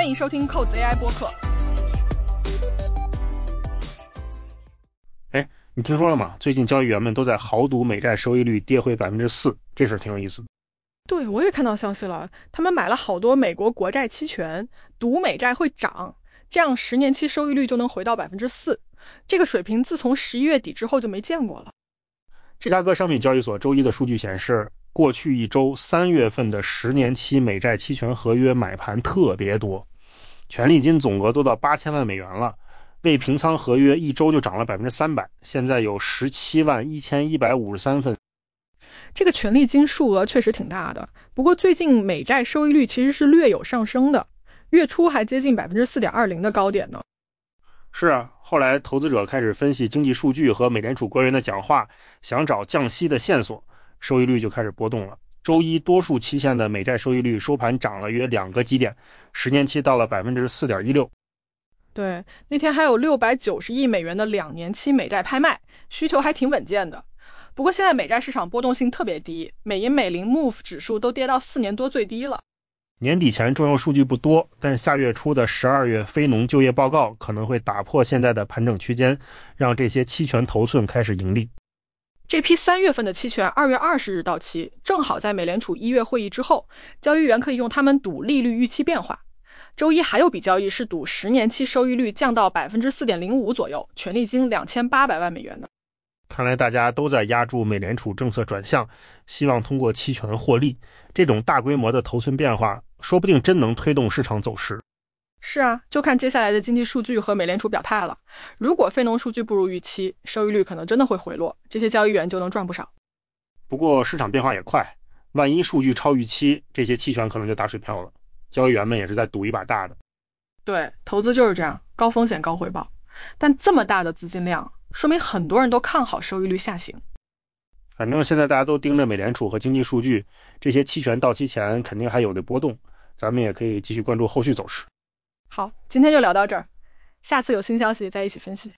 欢迎收听扣子 AI 播客。 你听说了吗？最近交易员们都在豪赌美债收益率跌回 4%， 这事儿挺有意思的。 对，我也看到消息了，他们买了好多美国国债期权，赌美债会涨，这样10年期收益率就能回到 4%， 这个水平自从11月底之后就没见过了。 芝加哥商品交易所周一的数据显示，过去一周3月份的10年期美债期权合约买盘特别多，权利金总额都到8000万美元了，未平仓合约一周就涨了 300%， 现在有171153份。 这个权利金数额确实挺大的，不过最近美债收益率其实是略有上升的，月初还接近 4.20% 的高点呢。 是啊，后来投资者开始分析经济数据和美联储官员的讲话，想找降息的线索，收益率就开始波动了。周一多数期限的美债收益率收盘涨了约2个基点，10年期到了 4.16%。 对，那天还有690亿美元的2年期美债拍卖，需求还挺稳健的。不过现在美债市场波动性特别低，美银美林 MOVE 指数都跌到4年多最低了。 年底前重要数据不多，但下月初的12月非农就业报告可能会打破现在的盘整区间，让这些期权头寸开始盈利。 这批3月份的期权2月20日到期，正好在美联储1月会议之后，交易员可以用它们赌利率预期变化。周一还有笔交易是赌10年期收益率降到 4.05% 左右，权利金2800万美元的。 看来大家都在压住美联储政策转向，希望通过期权获利。这种大规模的头寸变化，说不定真能推动市场走势。 是啊，就看接下来的经济数据和美联储表态了。如果非农数据不如预期，收益率可能真的会回落，这些交易员就能赚不少。 不过市场变化也快，万一数据超预期，这些期权可能就打水漂了。交易员们也是在赌一把大的。 对，投资就是这样，高风险高回报。但这么大的资金量，说明很多人都看好收益率下行。 反正现在大家都盯着美联储和经济数据，这些期权到期前肯定还有的波动，咱们也可以继续关注后续走势。 好，今天就聊到这儿，下次有新消息再一起分析。